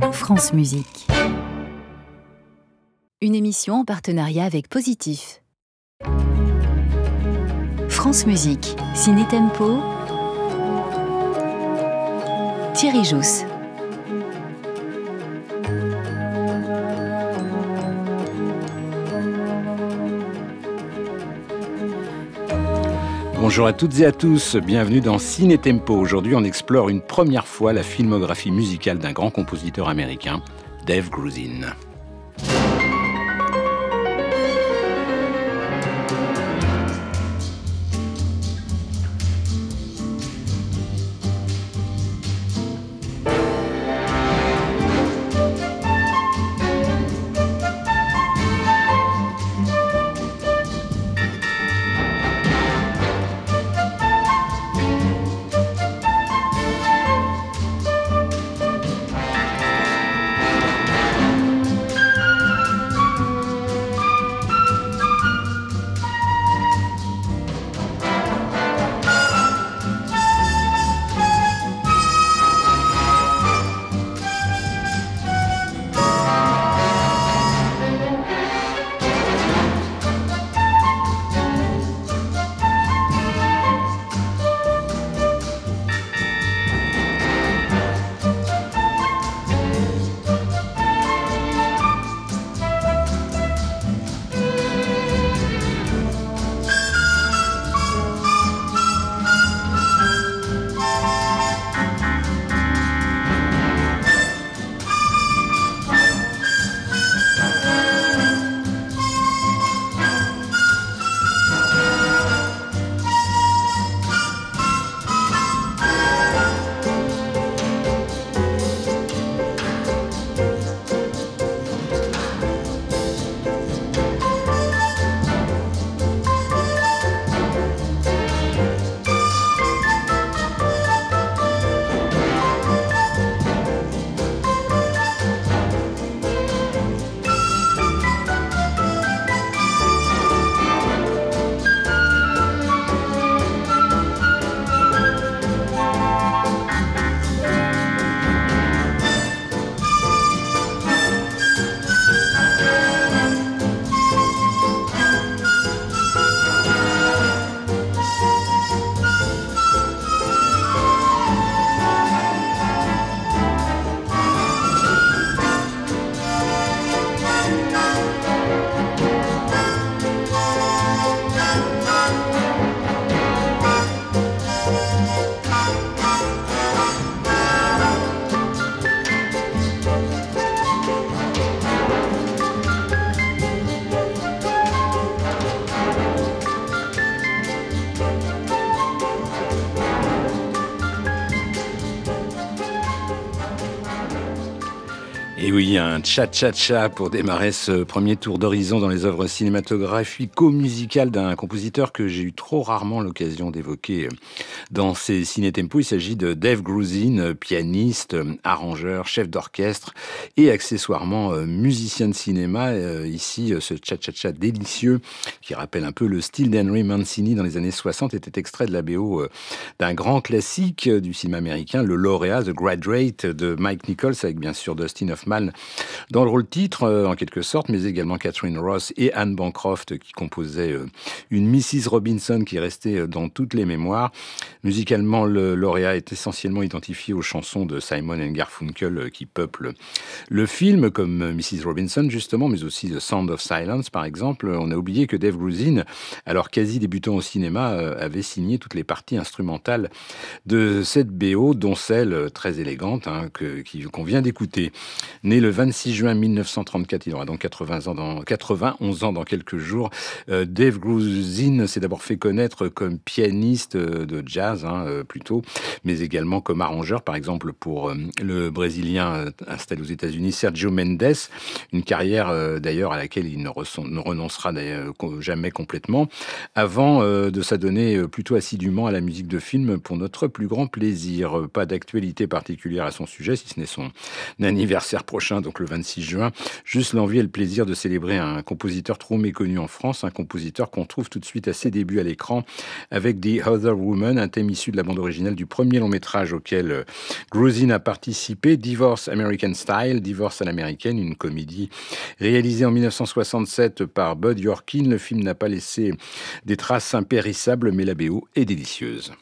France Musique. Une émission en partenariat avec Positif. France Musique, Ciné Tempo, Thierry Jousse. Bonjour à toutes et à tous, bienvenue dans Ciné Tempo. Aujourd'hui, on explore une première fois la filmographie musicale d'un grand compositeur américain, Dave Grusin. Et oui, un cha-cha-cha pour démarrer ce premier tour d'horizon dans les œuvres cinématographico-musicales d'un compositeur que j'ai eu trop rarement l'occasion d'évoquer dans ces ciné-tempos. Il s'agit de Dave Grusin, pianiste, arrangeur, chef d'orchestre et accessoirement musicien de cinéma. Ici, ce cha-cha-cha délicieux qui rappelle un peu le style d'Henry Mancini dans les années 60 était extrait de la BO d'un grand classique du cinéma américain, le lauréat The Graduate de Mike Nichols, avec bien sûr Dustin Hoffman dans le rôle titre, en quelque sorte, mais également Catherine Ross et Anne Bancroft qui composaient une Mrs. Robinson qui restait dans toutes les mémoires. Musicalement, le lauréat est essentiellement identifié aux chansons de Simon & Garfunkel qui peuplent le film, comme Mrs. Robinson justement, mais aussi The Sound of Silence par exemple. On a oublié que Dave Grusin, alors quasi débutant au cinéma, avait signé toutes les parties instrumentales de cette BO, dont celle très élégante qu'on vient d'écouter. Né le 26 juin 1934, il aura donc 91 ans dans quelques jours. Dave Grusin s'est d'abord fait connaître comme pianiste de jazz, plutôt, mais également comme arrangeur, par exemple pour le Brésilien installé aux États-Unis, Sergio Mendes, une carrière d'ailleurs à laquelle il ne renoncera jamais complètement, avant de s'adonner plutôt assidûment à la musique de film pour notre plus grand plaisir. Pas d'actualité particulière à son sujet, si ce n'est son anniversaire prochain, donc le 26 juin. Juste l'envie et le plaisir de célébrer un compositeur trop méconnu en France, un compositeur qu'on trouve tout de suite à ses débuts à l'écran avec The Other Woman, un thème issu de la bande originale du premier long métrage auquel Grosine a participé, Divorce American Style, Divorce à l'américaine, une comédie réalisée en 1967 par Bud Yorkin. Le film n'a pas laissé des traces impérissables, mais la BO est délicieuse.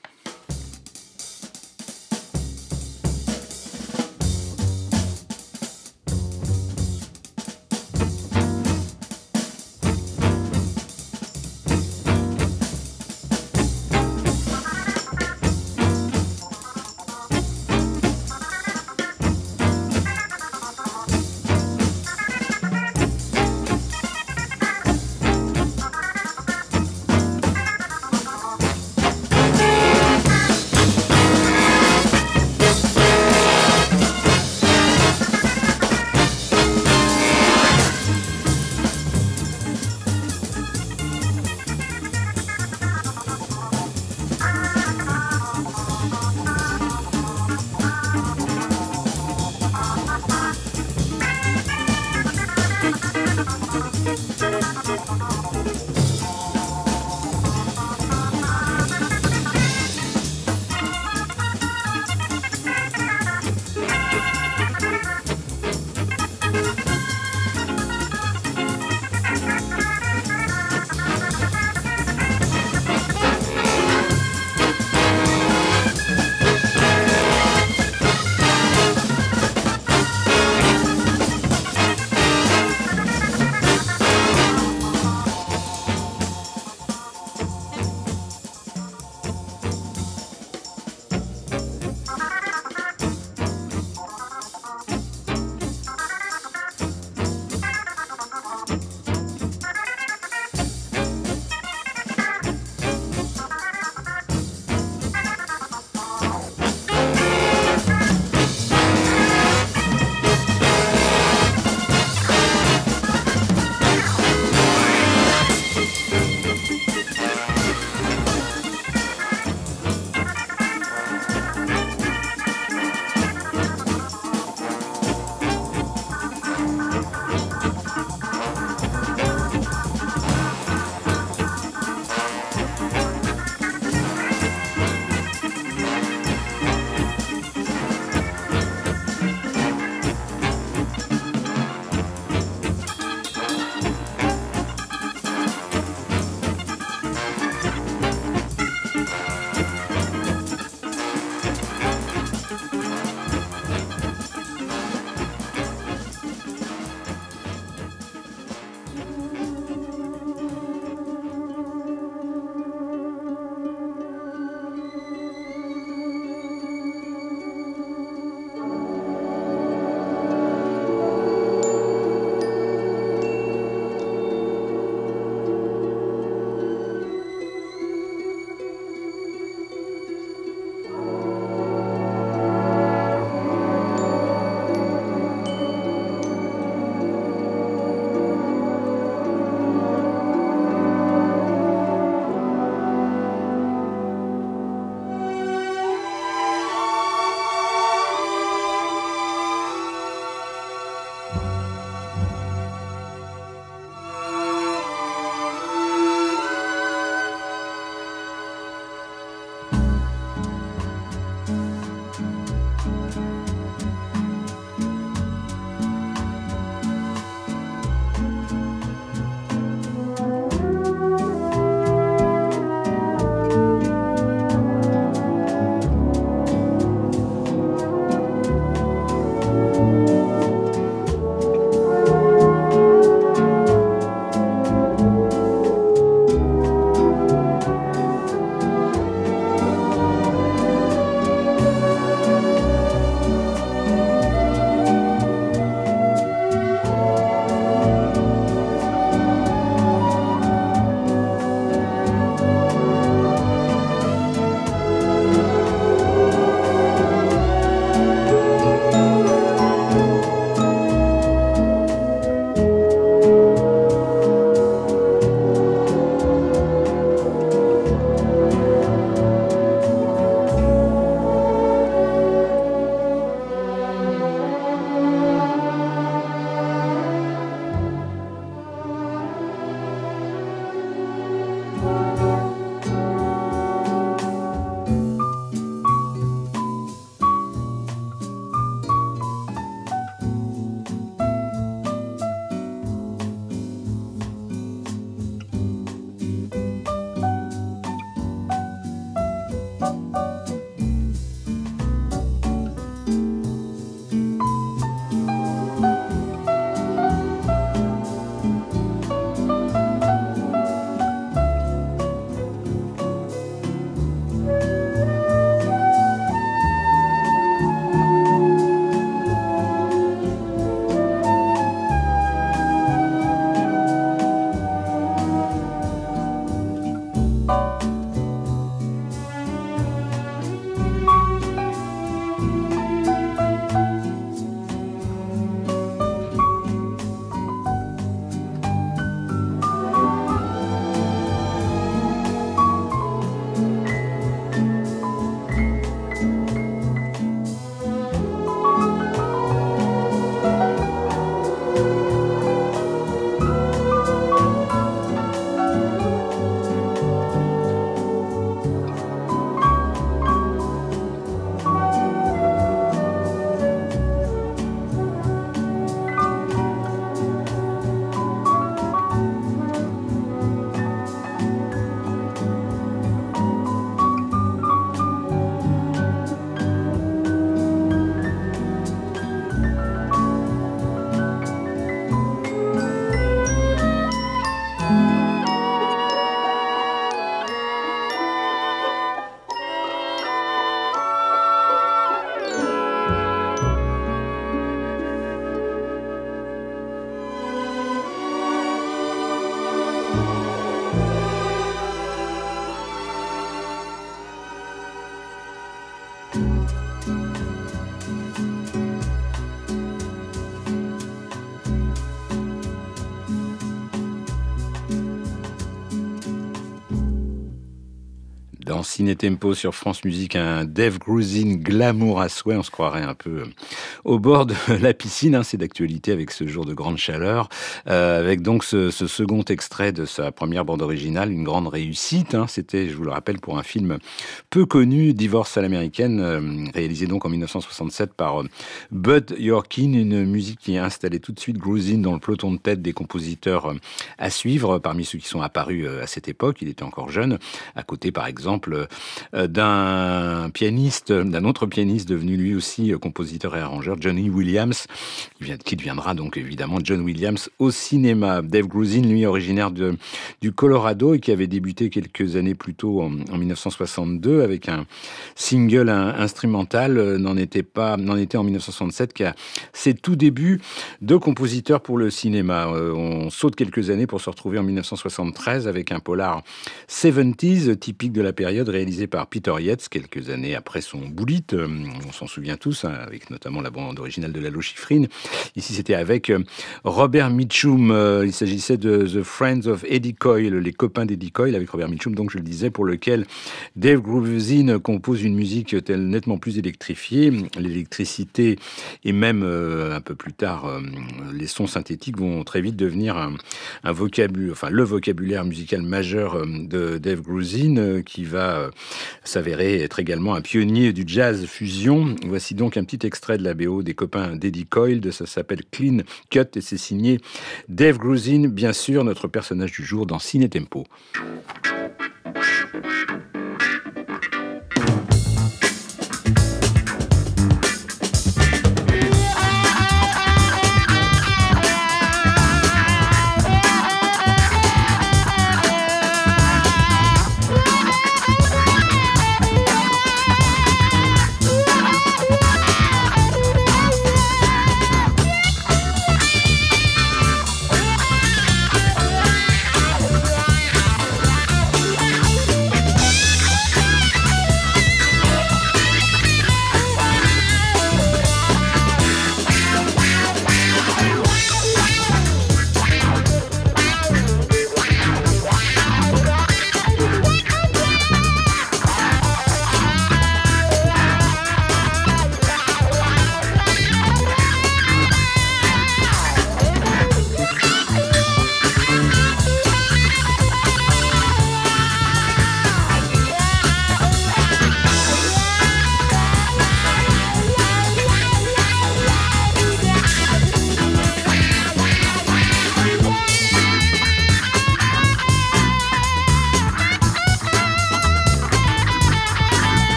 Dans Ciné Tempo sur France Musique, un Dave Grusin glamour à souhait. On se croirait un peu au bord de la piscine. Hein, c'est d'actualité avec ce jour de grande chaleur. Avec donc ce second extrait de sa première bande originale, une grande réussite. Hein, c'était, je vous le rappelle, pour un film peu connu, Divorce à l'américaine, réalisé donc en 1967 par Bud Yorkin. Une musique qui a installé tout de suite Grusin dans le peloton de tête des compositeurs à suivre, parmi ceux qui sont apparus à cette époque. Il était encore jeune, à côté par exemple d'un autre pianiste devenu lui aussi compositeur et arrangeur, Johnny Williams, qui deviendra donc évidemment John Williams au cinéma. Dave Grusin, lui, originaire du Colorado et qui avait débuté quelques années plus tôt en 1962 avec un single instrumental, n'en était en 1967 qui a ses tout débuts de compositeur pour le cinéma. On saute quelques années pour se retrouver en 1973 avec un polar 70s, typique de la période, réalisé par Peter Yates, quelques années après son Bullitt. On s'en souvient tous, hein, avec notamment la bande originale de Lalo Schifrin. Ici, c'était avec Robert Mitchum. Il s'agissait de The Friends of Eddie Coyle, les copains d'Eddie Coyle, avec Robert Mitchum, donc je le disais, pour lequel Dave Grusin compose une musique nettement plus électrifiée. L'électricité et même un peu plus tard, les sons synthétiques vont très vite devenir un vocabulaire, enfin le vocabulaire musical majeur de Dave Grusin, qui va s'avérer être également un pionnier du jazz fusion. Voici donc un petit extrait de la BO des copains d'Eddie Coyle. Ça s'appelle Clean Cut et c'est signé Dave Grusin, bien sûr, notre personnage du jour dans Ciné Tempo.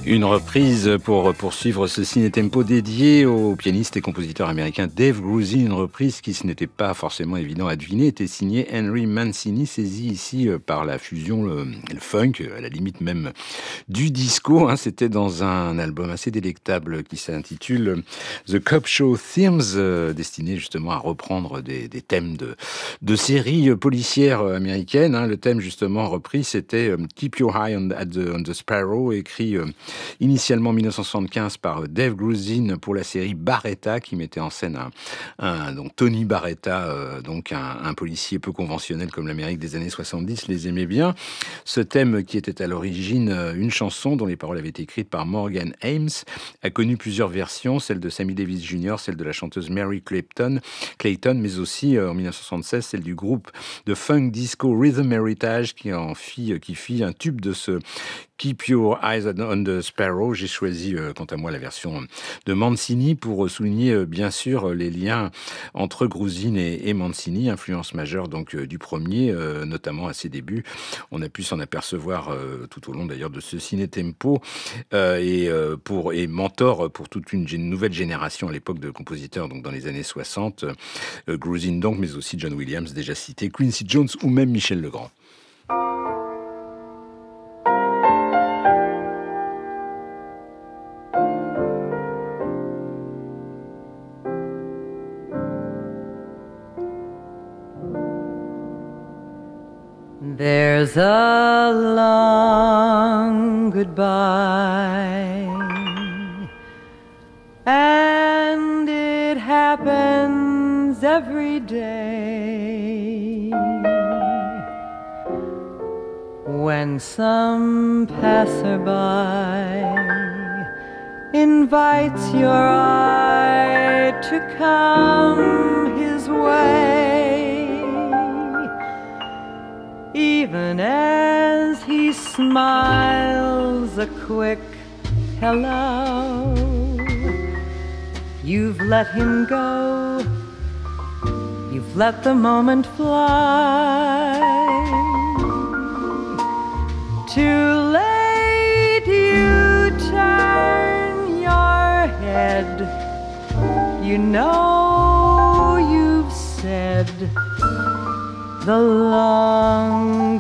Une reprise pour poursuivre ce ciné-tempo dédié au pianiste et compositeur américain Dave Grusin, une reprise qui, ce n'était pas forcément évident à deviner, était signée Henry Mancini, saisi ici par la fusion, le funk, à la limite même du disco. C'était dans un album assez délectable qui s'intitule The Cop Show Themes, destiné justement à reprendre des thèmes de séries policières américaines. Le thème justement repris, c'était Keep Your Eye on the Sparrow, écrit initialement en 1975 par Dave Grusin pour la série Baretta, qui mettait en scène donc Tony Baretta, donc un policier peu conventionnel comme l'Amérique des années 70 les aimait bien. Ce thème, qui était à l'origine une chanson dont les paroles avaient été écrites par Morgan Ames, a connu plusieurs versions, celle de Sammy Davis Jr., celle de la chanteuse Mary Clayton, mais aussi en 1976 celle du groupe de funk disco Rhythm Heritage qui fit un tube de ce Keep Your Eyes on the Sparrow. J'ai choisi, quant à moi, la version de Mancini pour souligner, bien sûr, les liens entre Grusin et Mancini, influence majeure donc du premier, notamment à ses débuts. On a pu s'en apercevoir tout au long d'ailleurs de ce ciné-tempo et mentor pour toute une nouvelle génération à l'époque de compositeurs, donc dans les années 60. Grusin donc, mais aussi John Williams, déjà cité, Quincy Jones ou même Michel Legrand. There's a long goodbye, and it happens every day when some passerby invites your eye to come his way. Even as he smiles a quick hello, you've let him go, you've let the moment fly. Too late you turn your head, you know you've said the long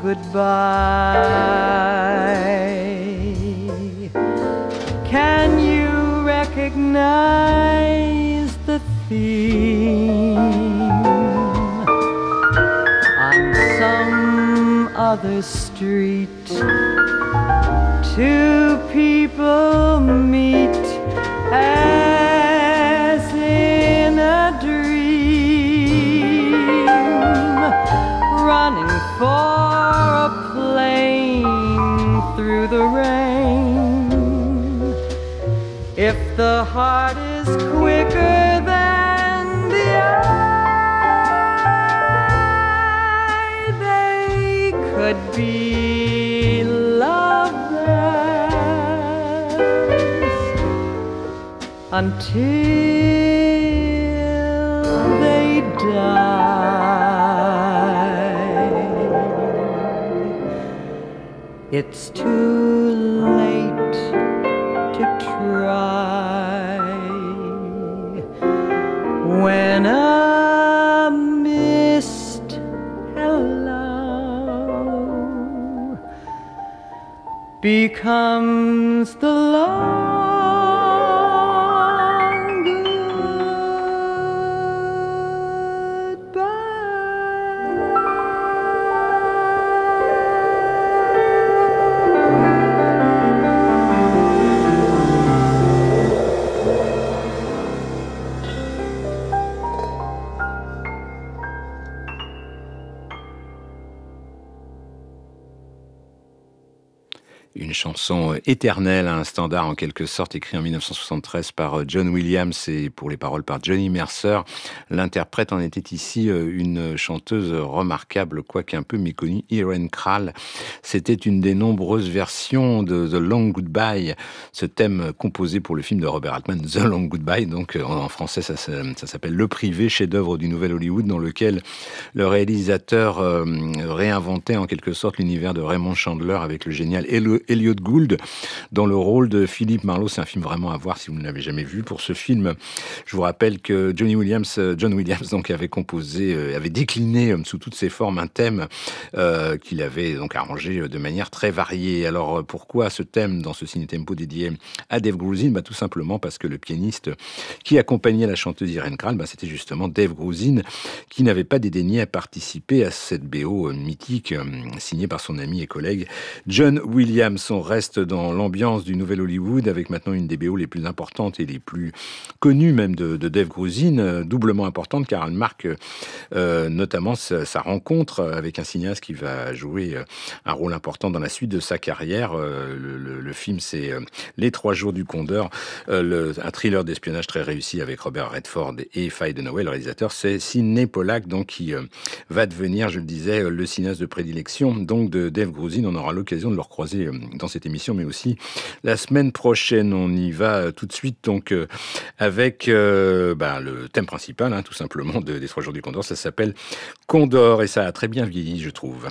goodbye. Can you recognize the theme on some other street? Two people meet as in a dream, running for a plane through the rain. If the heart is quicker than the eye, they could be lovers until they die. It's too late to try when a missed hello becomes the long Une chanson éternelle, un standard en quelque sorte, écrit en 1973 par John Williams et pour les paroles par Johnny Mercer. L'interprète en était ici une chanteuse remarquable, quoique un peu méconnue, Irene Kral. C'était une des nombreuses versions de The Long Goodbye, ce thème composé pour le film de Robert Altman, The Long Goodbye. Donc en français, ça s'appelle Le Privé, chef-d'œuvre du Nouvel Hollywood, dans lequel le réalisateur réinventait en quelque sorte l'univers de Raymond Chandler avec le génial Elliot Gould dans le rôle de Philippe Marlowe. C'est un film vraiment à voir si vous ne l'avez jamais vu. Pour ce film, je vous rappelle que John Williams donc avait composé, avait décliné sous toutes ses formes un thème qu'il avait donc arrangé de manière très variée. Alors pourquoi ce thème dans ce ciné-tempo dédié à Dave Grusin? Tout simplement parce que le pianiste qui accompagnait la chanteuse Irene Kral, c'était justement Dave Grusin, qui n'avait pas dédaigné à participer à cette BO mythique signée par son ami et collègue John Williams. On reste dans l'ambiance du Nouvel Hollywood avec maintenant une des BO les plus importantes et les plus connues même de Dave Grusin, doublement importante car elle marque notamment sa rencontre avec un cinéaste qui va jouer un rôle important dans la suite de sa carrière. Le film, c'est Les 3 jours du Condor, un thriller d'espionnage très réussi avec Robert Redford et Faye Dunaway. Le réalisateur, c'est Sidney Pollack, donc qui va devenir, je le disais, le cinéaste de prédilection donc de Dave Grusin. On aura l'occasion de le recroiser dans cette émission, mais aussi la semaine prochaine. On y va tout de suite donc avec le thème principal, tout simplement, des 3 jours du Condor. Ça s'appelle Condor et ça a très bien vieilli, je trouve.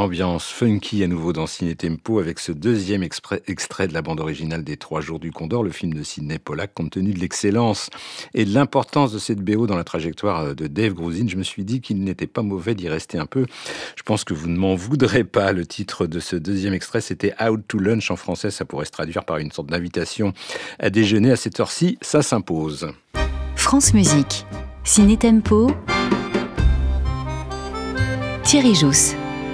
ambiance funky à nouveau dans Ciné Tempo avec ce deuxième extrait de la bande originale des 3 jours du Condor, le film de Sidney Pollack. Compte tenu de l'excellence et de l'importance de cette BO dans la trajectoire de Dave Grusin, je me suis dit qu'il n'était pas mauvais d'y rester un peu. Je pense que vous ne m'en voudrez pas. Le titre de ce deuxième extrait, c'était Out to Lunch en français. Ça pourrait se traduire par une sorte d'invitation à déjeuner à cette heure-ci. Ça s'impose. France Musique, Ciné Tempo, Thierry Jousse.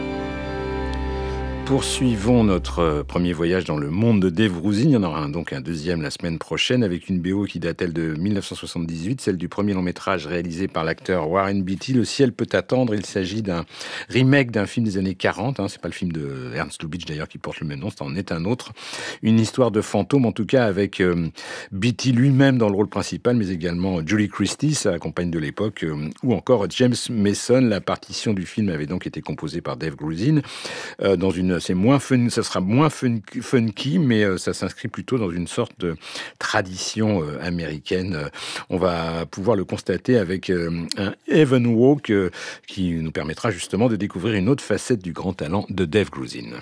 Poursuivons notre premier voyage dans le monde de Dave Grusin. Il y en aura donc un deuxième la semaine prochaine avec une BO qui date elle de 1978, celle du premier long métrage réalisé par l'acteur Warren Beatty, Le ciel peut attendre. Il s'agit d'un remake d'un film des années 40. C'est pas le film de Ernst Lubitsch d'ailleurs qui porte le même nom, ça en est un autre. Une histoire de fantôme en tout cas avec Beatty lui-même dans le rôle principal, mais également Julie Christie, sa compagne de l'époque, ou encore James Mason. La partition du film avait donc été composée par Dave Grusin dans une c'est moins fun, ça sera moins funky, mais ça s'inscrit plutôt dans une sorte de tradition américaine. On va pouvoir le constater avec un Heaven Walk qui nous permettra justement de découvrir une autre facette du grand talent de Dave Grusin.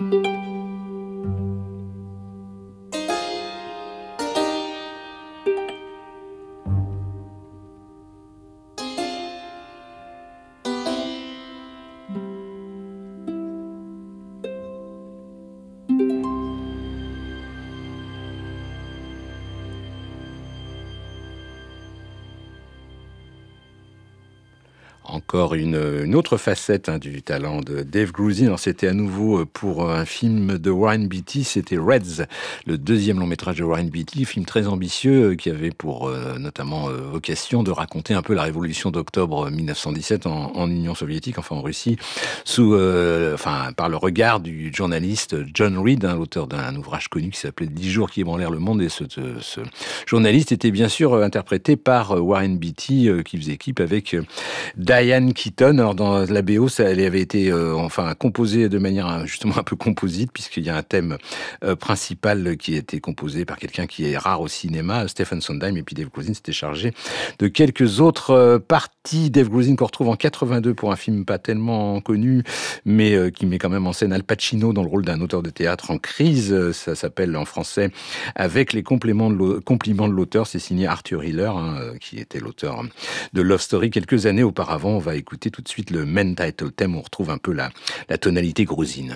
Encore une autre facette du talent de Dave Grusin. Alors, c'était à nouveau pour un film de Warren Beatty, c'était Reds, le deuxième long métrage de Warren Beatty, film très ambitieux qui avait pour notamment vocation de raconter un peu la révolution d'octobre 1917 en Union soviétique, enfin en Russie, par le regard du journaliste John Reed, l'auteur d'un ouvrage connu qui s'appelait 10 jours qui ébranlèrent le monde. Et ce journaliste était bien sûr interprété par Warren Beatty, qui faisait équipe avec Diane Keaton. Alors dans la BO, elle avait été composée de manière justement un peu composite, puisqu'il y a un thème principal qui a été composé par quelqu'un qui est rare au cinéma, Stephen Sondheim, et puis Dave Grusin s'était chargé de quelques autres parties. Dave Grusin qu'on retrouve en 82 pour un film pas tellement connu, mais qui met quand même en scène Al Pacino dans le rôle d'un auteur de théâtre en crise. Ça s'appelle en français Avec les compliments de l'auteur. C'est signé Arthur Hiller, qui était l'auteur de Love Story quelques années auparavant. On va écouter tout de suite le main title theme. On retrouve un peu la tonalité grosine.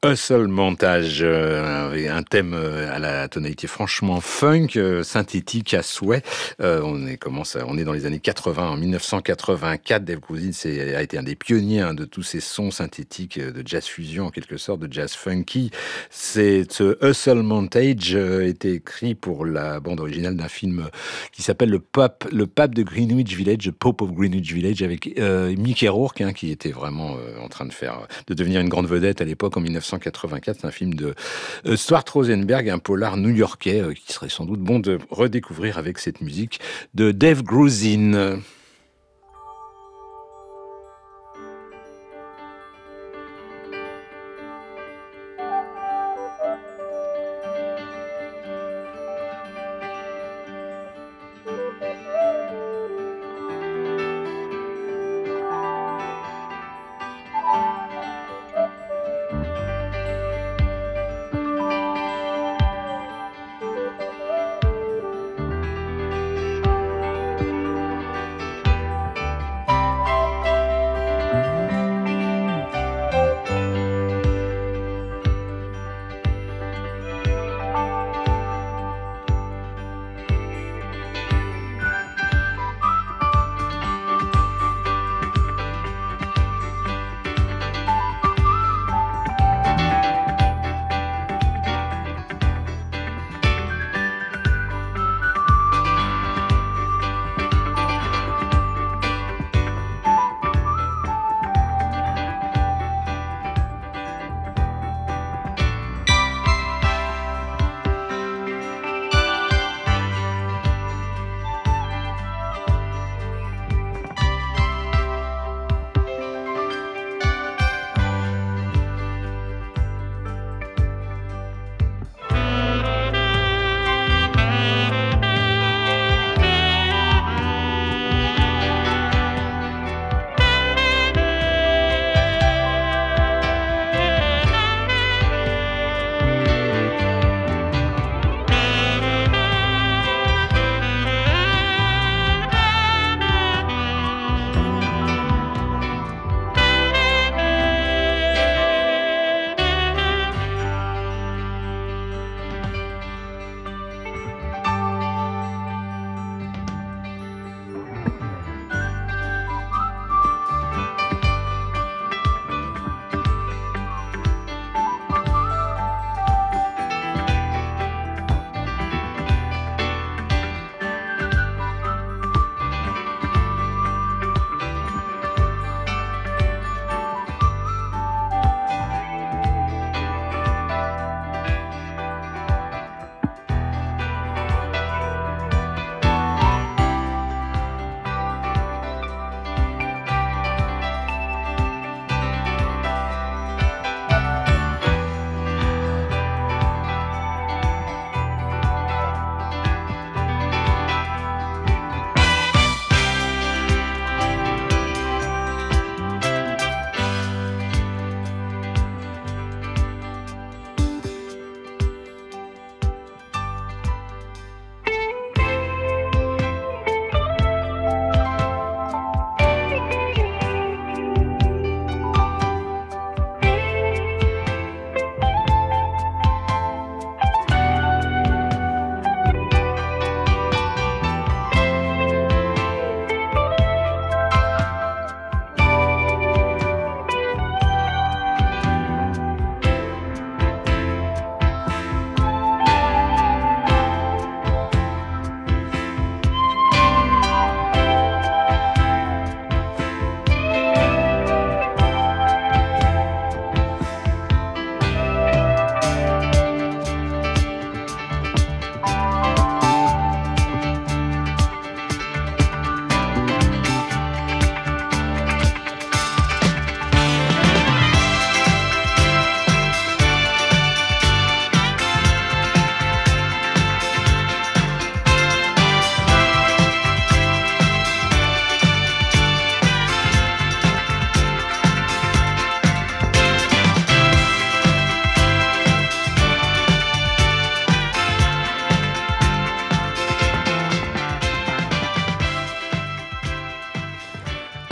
Hustle Montage, avec un thème à la tonalité franchement funk, synthétique à souhait. On est dans les années 80, en 1984. Dave Grusin a été un des pionniers de tous ces sons synthétiques de jazz fusion, en quelque sorte, de jazz funky. Ce Hustle Montage était écrit pour la bande originale d'un film qui s'appelle Le Pape de Greenwich Village, The Pope of Greenwich Village, avec Mickey Rourke, qui était vraiment en train de devenir une grande vedette à l'époque en 1984. C'est un film de Stuart Rosenberg, un polar new-yorkais qui serait sans doute bon de redécouvrir avec cette musique de Dave Grusin.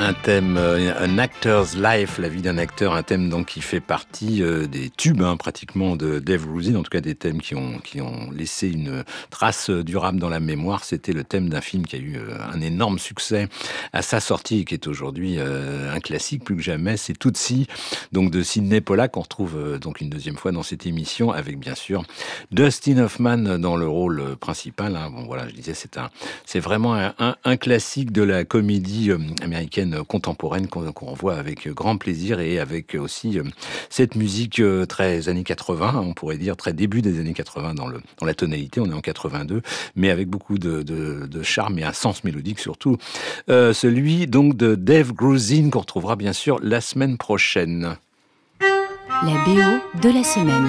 Un thème, un actor's life, la vie d'un acteur, un thème donc qui fait partie des tubes pratiquement de Dave Grusin, en tout cas des thèmes qui ont laissé une trace durable dans la mémoire. C'était le thème d'un film qui a eu un énorme succès à sa sortie et qui est aujourd'hui un classique plus que jamais. C'est Tootsie, donc de Sidney Pollack, qu'on retrouve donc une deuxième fois dans cette émission avec bien sûr Dustin Hoffman dans le rôle principal. Bon voilà, je disais c'est vraiment un classique de la comédie américaine contemporaine qu'on revoit avec grand plaisir et avec aussi cette musique très années 80, on pourrait dire très début des années 80 dans la tonalité, on est en 82, mais avec beaucoup de charme et un sens mélodique surtout. Celui donc de Dave Grusin qu'on retrouvera bien sûr la semaine prochaine. La BO de la semaine.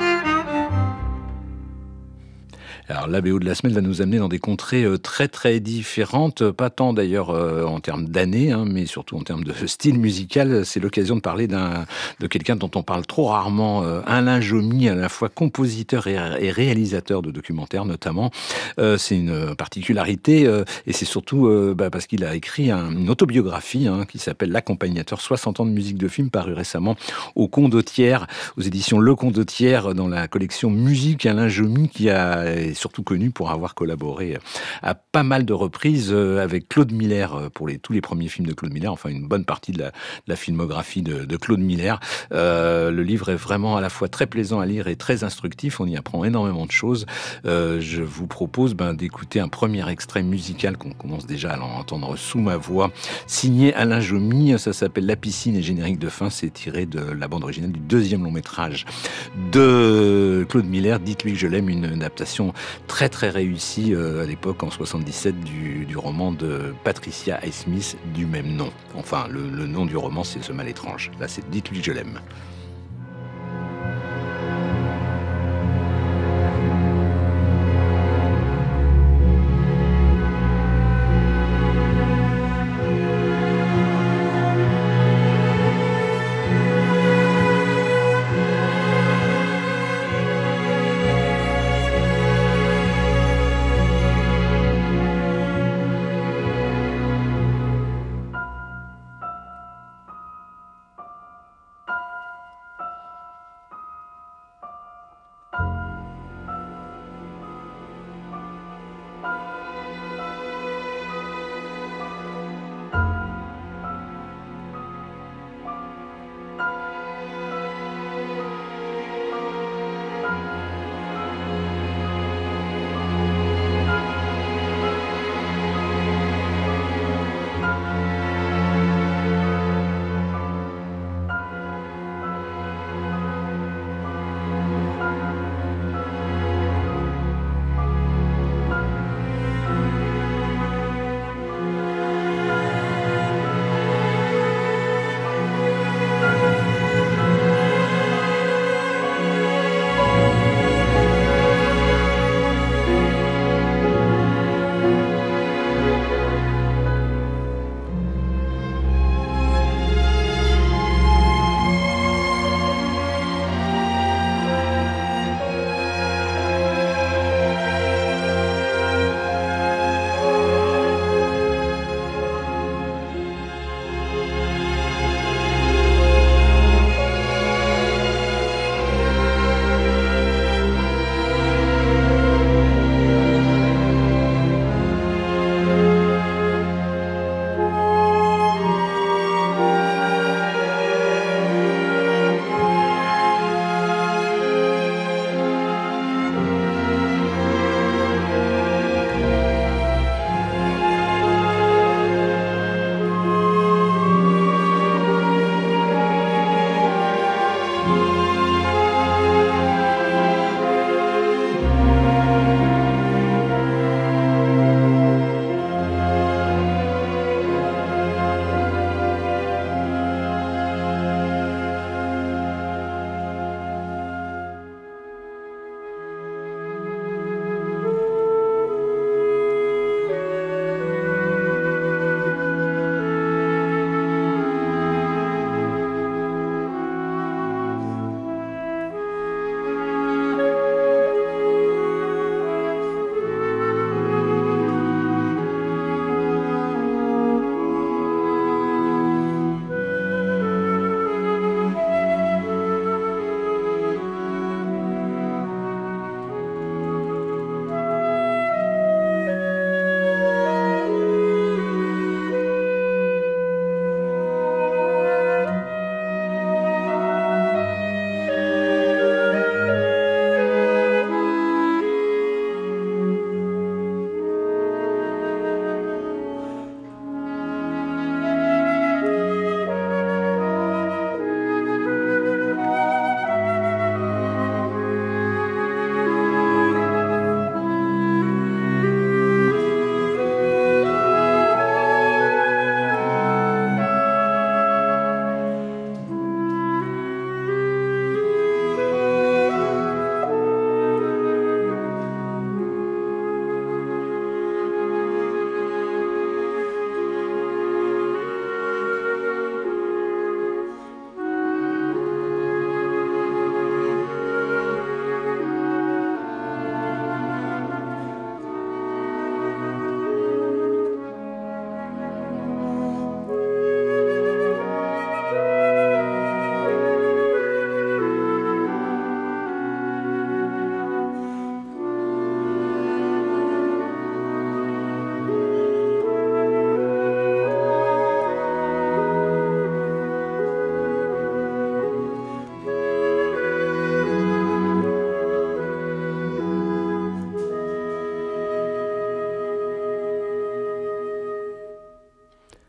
Alors la BO de la semaine va nous amener dans des contrées très très différentes, pas tant d'ailleurs en termes d'années, mais surtout en termes de style musical. C'est l'occasion de parler de quelqu'un dont on parle trop rarement, Alain Jaumy, à la fois compositeur et réalisateur de documentaires notamment. C'est une particularité et c'est surtout parce qu'il a écrit une autobiographie qui s'appelle L'accompagnateur, 60 ans de musique de film, paru récemment au Condottière, aux éditions Le Condottière, dans la collection Musique. Alain Jaumy qui est surtout connu pour avoir collaboré à pas mal de reprises avec Claude Miller pour tous les premiers films de Claude Miller, enfin une bonne partie de la filmographie de Claude Miller. Le livre est vraiment à la fois très plaisant à lire et très instructif, on y apprend énormément de choses. Je vous propose d'écouter un premier extrait musical qu'on commence déjà à l'entendre sous ma voix, signé Alain Jaumy. Ça s'appelle La piscine et générique de fin, c'est tiré de la bande originale du deuxième long métrage de Claude Miller, Dites-lui que je l'aime, une adaptation très très réussi à l'époque en 77 du roman de Patricia Highsmith du même nom. Enfin, le nom du roman, c'est Ce mal étrange. Là, c'est Dites-lui que je l'aime.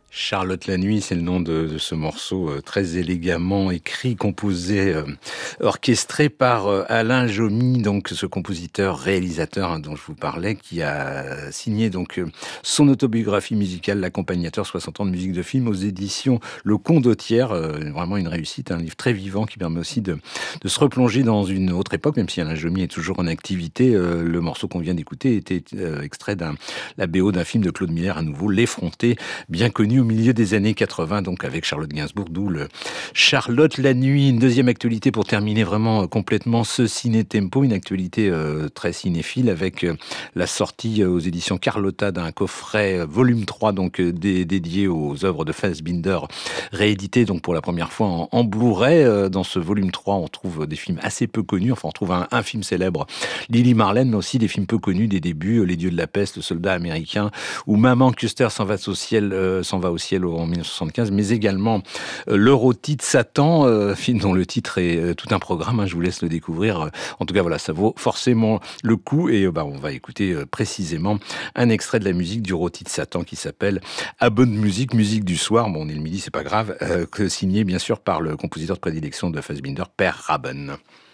Charlotte la nuit, c'est le nom de ce morceau très élégamment écrit, composé, orchestré par Alain Jomy, donc ce compositeur, réalisateur dont je vous parlais, qui a signé donc son autobiographie musicale, L'accompagnateur 60 ans de musique de film aux éditions Le Condottière. Vraiment une réussite, un livre très vivant qui permet aussi de se replonger dans une autre époque, même si Alain Jomy est toujours en activité. Le morceau qu'on vient d'écouter était extrait la BO d'un film de Claude Miller, à nouveau, L'Effronté, bien connu au milieu des années 80, donc avec Charlotte Gainsbourg, d'où le Charlotte la nuit. Une deuxième actualité pour terminer vraiment complètement ce ciné-tempo, une actualité très cinéphile avec la sortie aux éditions Carlotta d'un coffret volume 3, donc dédié aux œuvres de Fassbinder, réédité donc pour la première fois en Blu-ray. Dans ce volume 3, on trouve des films assez peu connus, enfin on trouve un film célèbre, Lily Marlène, mais aussi des films peu connus des débuts, Les Dieux de la Peste, Le Soldat américain, ou Maman Custer s'en va au ciel en 1975, mais également L'Euroti de Satan, film dont le titre est tout un programme, je vous laisse le découvrir. En tout cas, voilà, ça vaut forcément le coup, et on va écouter précisément un extrait de la musique du Rôti de Satan qui s'appelle À bonne musique, musique du soir. Bon, on est le midi, c'est pas grave, signé bien sûr par le compositeur de prédilection de Fassbinder, Per Rabben.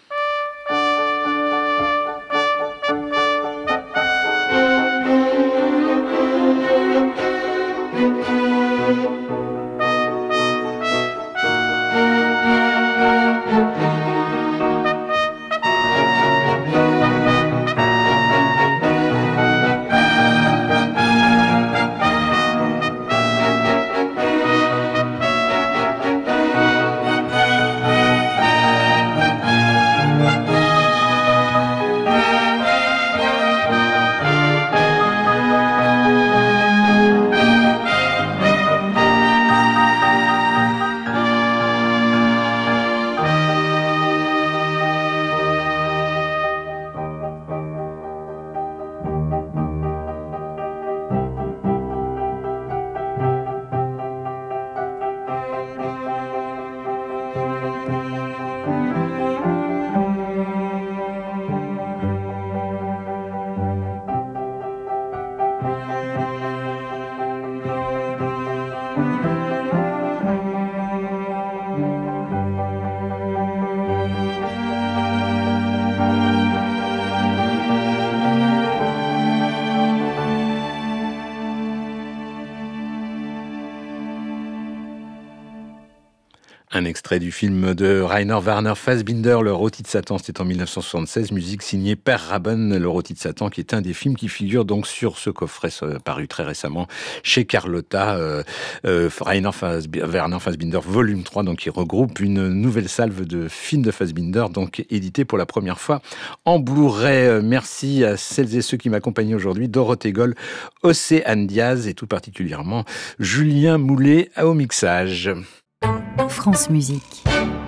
Un extrait du film de Rainer Werner Fassbinder, Le Rôti de Satan, c'était en 1976, musique signée Per Rabben, Le Rôti de Satan, qui est un des films qui figure donc sur ce coffret paru très récemment chez Carlotta, Rainer Werner Fassbinder, volume 3, donc qui regroupe une nouvelle salve de films de Fassbinder, donc édité pour la première fois en Blu-ray. Merci à celles et ceux qui m'accompagnent aujourd'hui, Dorothée Goll, Océane Diaz et tout particulièrement Julien Moulet au mixage. France Musique.